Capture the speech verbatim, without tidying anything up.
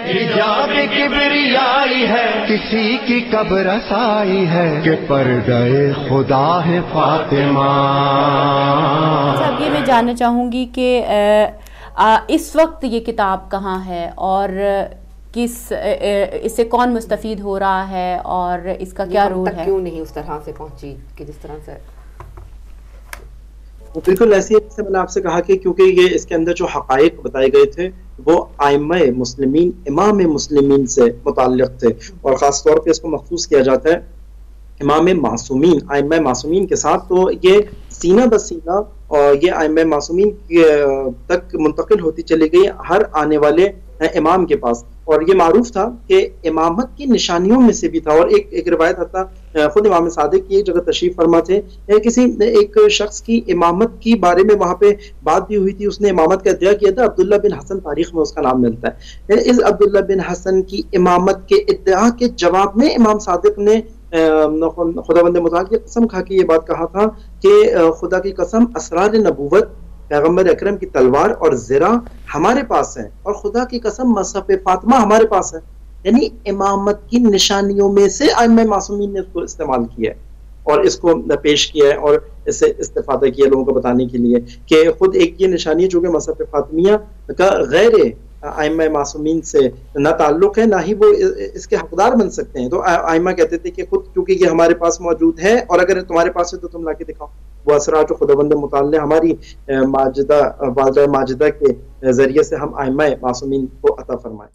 حجاب کبریائی ہے، کسی کی کب رسائی ہے کہ پردہ خدا ہے فاطمہ. اچھا، اب یہ میں جاننا چاہوں گی کہ اس وقت یہ کتاب کہاں ہے اور کس اس سے کون مستفید ہو رہا ہے اور اس کا کیا رول ہے؟ کیوں نہیں اس طرح سے پہنچی کہ جس طرح سے؟ بالکل ایسی ہے، میں نے آپ سے کہا کہ کیونکہ یہ اس کے اندر جو حقائق بتائے گئے تھے وہ ائمہ مسلمین، امام مسلمین سے متعلق تھے، اور خاص طور پہ اس کو مخصوص کیا جاتا ہے امام معصومین، ائمہ معصومین کے ساتھ. تو یہ سینہ بہ سینہ اور یہ ائمہ معصومین تک منتقل ہوتی چلی گئی ہر آنے والے امام کے پاس. اور یہ معروف تھا کہ امامت کی نشانیوں میں سے بھی تھا. اور ایک ایک روایت حتیٰ خود امام صادق کی ایک جگہ تشریف فرما تھے، کسی ایک شخص کی امامت کی بارے میں وہاں پہ بات بھی ہوئی تھی، اس نے امامت کا ادعا کیا تھا. عبداللہ بن حسن تاریخ میں اس کا نام ملتا ہے. اس عبداللہ بن حسن کی امامت کے ادعا کے جواب میں امام صادق نے خدا بند متعال کی قسم کھا کے یہ بات کہا تھا کہ خدا کی قسم، اسرار نبوت، پیغمبر اکرم کی تلوار اور زرہ ہمارے پاس ہیں، اور خدا کی قسم مصحف فاطمہ ہمارے پاس ہے. یعنی امامت کی نشانیوں میں سے ائمہ معصومین نے اس کو استعمال کیا ہے اور اس کو پیش کیا ہے اور اس سے استفادہ کیا لوگوں کو بتانے کے لیے کہ خود ایک یہ نشانی ہے جو کہ مصحف فاطمیہ کا غیر ائمہ معصومین سے نہ تعلق ہے، نہ ہی وہ اس کے حقدار بن سکتے ہیں. تو ائمہ کہتے تھے کہ خود کیونکہ یہ ہمارے پاس موجود ہے اور اگر تمہارے پاس ہے تو تم لا کے دکھاؤ. وہ اسرار جو خداوند متعال نے ہماری ماجدہ والدہ ماجدہ کے ذریعے سے ہم ائمہ معصومین کو عطا فرمائے.